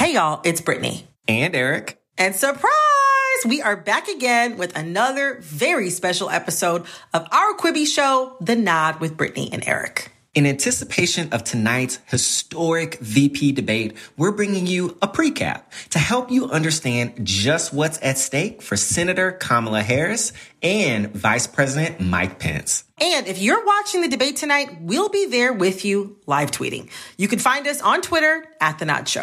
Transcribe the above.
Hey y'all, it's Brittany. And Eric. And surprise! We are back again with another very special episode of our Quibi show, The Nod with Brittany and Eric. In anticipation of tonight's historic VP debate, we're bringing you a precap to help you understand just what's at stake for Senator Kamala Harris and Vice President Mike Pence. And if you're watching the debate tonight, we'll be there with you live tweeting. You can find us on Twitter at The Nod Show.